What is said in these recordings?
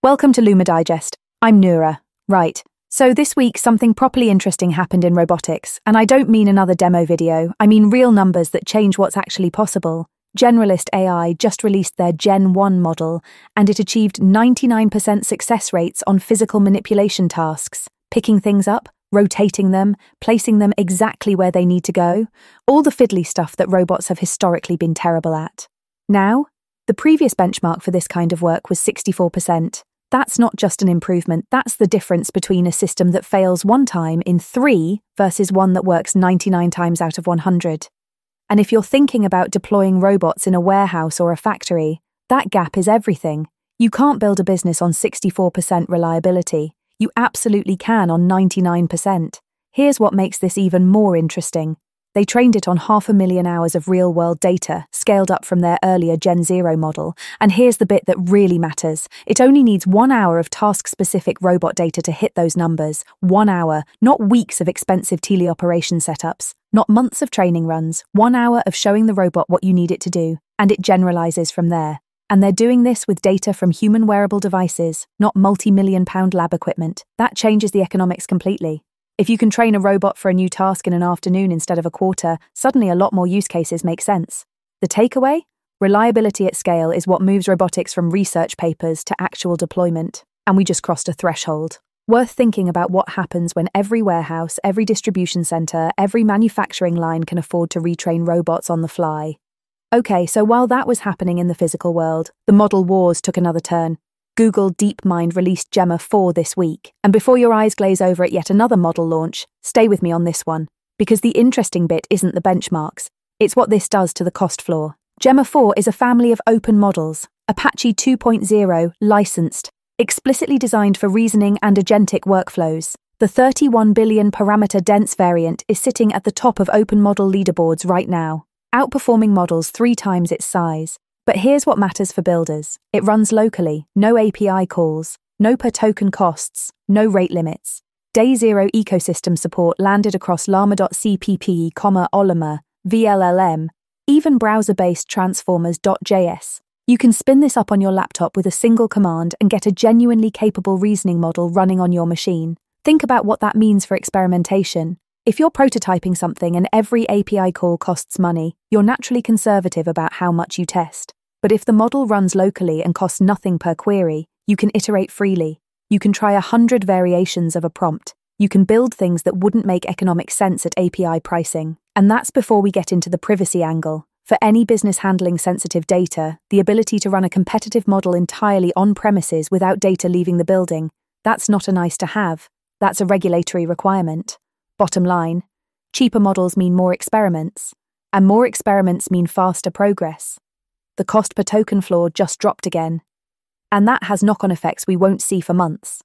Welcome to Luma Digest. I'm Noura. Right. So this week, something properly interesting happened in robotics, and I don't mean another demo video, I mean real numbers that change what's actually possible. Generalist AI just released their Gen 1 model, and it achieved 99% success rates on physical manipulation tasks, picking things up, rotating them, placing them exactly where they need to go, all the fiddly stuff that robots have historically been terrible at. Now, the previous benchmark for this kind of work was 64%. That's not just an improvement, that's the difference between a system that fails one time in 3 versus one that works 99 times out of 100. And if you're thinking about deploying robots in a warehouse or a factory, that gap is everything. You can't build a business on 64% reliability. You absolutely can on 99%. Here's what makes this even more interesting. They trained it on 500,000 hours of real-world data, scaled up from their earlier Gen 0 model. And here's the bit that really matters. It only needs 1 hour of task-specific robot data to hit those numbers. 1 hour, not weeks of expensive teleoperation setups, not months of training runs. 1 hour of showing the robot what you need it to do, and it generalizes from there. And they're doing this with data from human wearable devices, not multi-million-pound lab equipment. That changes the economics completely. If you can train a robot for a new task in an afternoon instead of a quarter, suddenly a lot more use cases make sense. The takeaway? Reliability at scale is what moves robotics from research papers to actual deployment. And we just crossed a threshold. Worth thinking about what happens when every warehouse, every distribution center, every manufacturing line can afford to retrain robots on the fly. Okay, so while that was happening in the physical world, the model wars took another turn. Google DeepMind released Gemma 4 this week, and before your eyes glaze over at yet another model launch, stay with me on this one, because the interesting bit isn't the benchmarks, it's what this does to the cost floor. Gemma 4 is a family of open models, Apache 2.0 licensed, explicitly designed for reasoning and agentic workflows. The 31 billion parameter dense variant is sitting at the top of open model leaderboards right now, outperforming models 3 times its size. But here's what matters for builders. It runs locally, no API calls, no per-token costs, no rate limits. Day 0 ecosystem support landed across llama.cpp, Ollama, VLLM, even browser-based transformers.js. You can spin this up on your laptop with a single command and get a genuinely capable reasoning model running on your machine. Think about what that means for experimentation. If you're prototyping something and every API call costs money, you're naturally conservative about how much you test. But if the model runs locally and costs nothing per query, you can iterate freely. You can try 100 variations of a prompt. You can build things that wouldn't make economic sense at API pricing. And that's before we get into the privacy angle. For any business handling sensitive data, the ability to run a competitive model entirely on premises without data leaving the building, that's not a nice to have. That's a regulatory requirement. Bottom line, cheaper models mean more experiments, and more experiments mean faster progress. The cost per token floor just dropped again, and that has knock-on effects we won't see for months.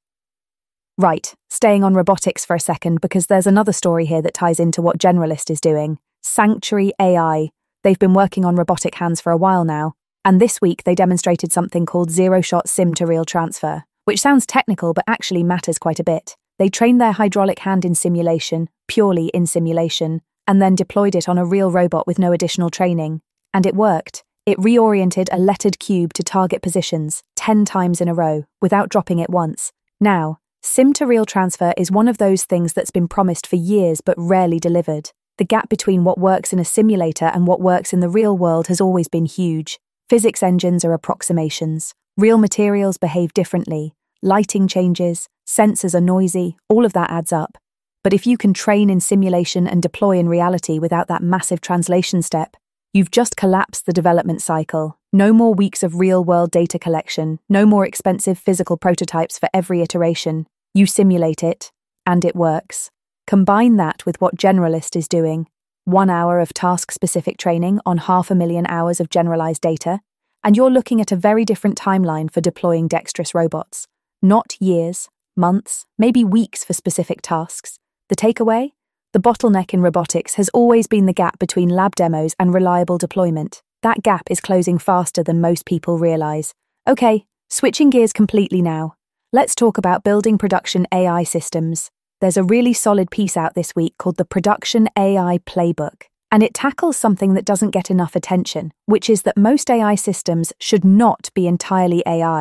Right, staying on robotics for a second because there's another story here that ties into what Generalist is doing. Sanctuary AI. They've been working on robotic hands for a while now, and this week they demonstrated something called zero-shot sim-to-real transfer, which sounds technical but actually matters quite a bit. They trained their hydraulic hand in simulation, purely in simulation, and then deployed it on a real robot with no additional training. And it worked. It reoriented a lettered cube to target positions 10 times in a row, without dropping it once. Now, sim-to-real transfer is one of those things that's been promised for years but rarely delivered. The gap between what works in a simulator and what works in the real world has always been huge. Physics engines are approximations. Real materials behave differently. Lighting changes, sensors are noisy, all of that adds up. But if you can train in simulation and deploy in reality without that massive translation step, you've just collapsed the development cycle. No more weeks of real-world data collection, no more expensive physical prototypes for every iteration. You simulate it, and it works. Combine that with what Generalist is doing, 1 hour of task-specific training on 500,000 hours of generalized data, and you're looking at a very different timeline for deploying dexterous robots. Not years, months, maybe weeks for specific tasks. The takeaway? The bottleneck in robotics has always been the gap between lab demos and reliable deployment. That gap is closing faster than most people realize. Okay, switching gears completely now. Let's talk about building production AI systems. There's a really solid piece out this week called the Production AI Playbook, and it tackles something that doesn't get enough attention, which is that most AI systems should not be entirely AI.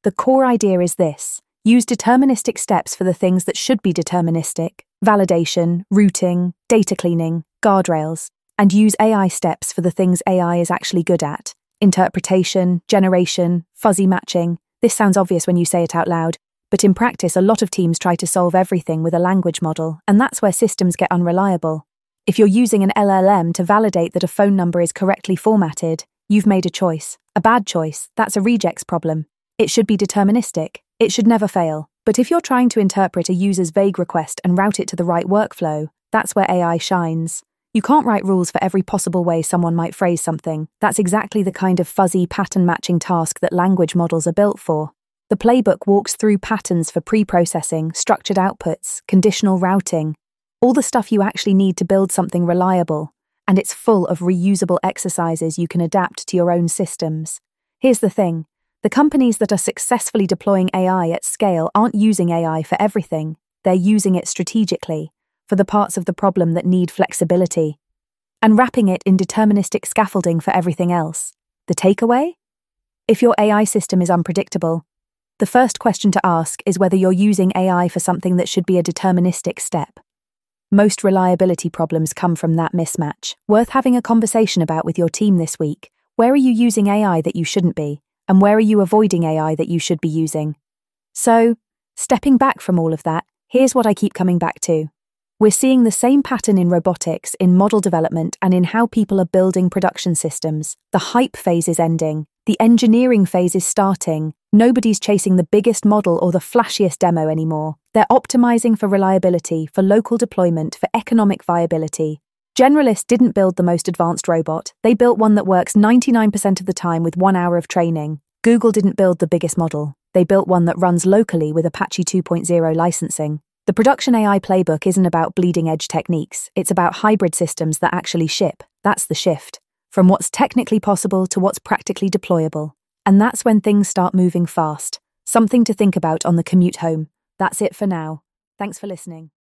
The core idea is this: use deterministic steps for the things that should be deterministic, validation, routing, data cleaning, guardrails, and use AI steps for the things AI is actually good at: interpretation, generation, fuzzy matching. This sounds obvious when you say it out loud, but in practice a lot of teams try to solve everything with a language model, and that's where systems get unreliable. If you're using an LLM to validate that a phone number is correctly formatted, you've made a choice. A bad choice. That's a regex problem. It should be deterministic. It should never fail. But if you're trying to interpret a user's vague request and route it to the right workflow, that's where AI shines. You can't write rules for every possible way someone might phrase something. That's exactly the kind of fuzzy pattern-matching task that language models are built for. The playbook walks through patterns for pre-processing, structured outputs, conditional routing, all the stuff you actually need to build something reliable, and it's full of reusable exercises you can adapt to your own systems. Here's the thing: the companies that are successfully deploying AI at scale aren't using AI for everything. They're using it strategically, for the parts of the problem that need flexibility, and wrapping it in deterministic scaffolding for everything else. The takeaway? If your AI system is unpredictable, the first question to ask is whether you're using AI for something that should be a deterministic step. Most reliability problems come from that mismatch. Worth having a conversation about with your team this week. Where are you using AI that you shouldn't be? And where are you avoiding AI that you should be using? So, stepping back from all of that, here's what I keep coming back to. We're seeing the same pattern in robotics, in model development, and in how people are building production systems. The hype phase is ending. The engineering phase is starting. Nobody's chasing the biggest model or the flashiest demo anymore. They're optimizing for reliability, for local deployment, for economic viability. Generalist didn't build the most advanced robot. They built one that works 99% of the time with 1 hour of training. Google didn't build the biggest model. They built one that runs locally with Apache 2.0 licensing. The production AI playbook isn't about bleeding-edge techniques. It's about hybrid systems that actually ship. That's the shift. From what's technically possible to what's practically deployable. And that's when things start moving fast. Something to think about on the commute home. That's it for now. Thanks for listening.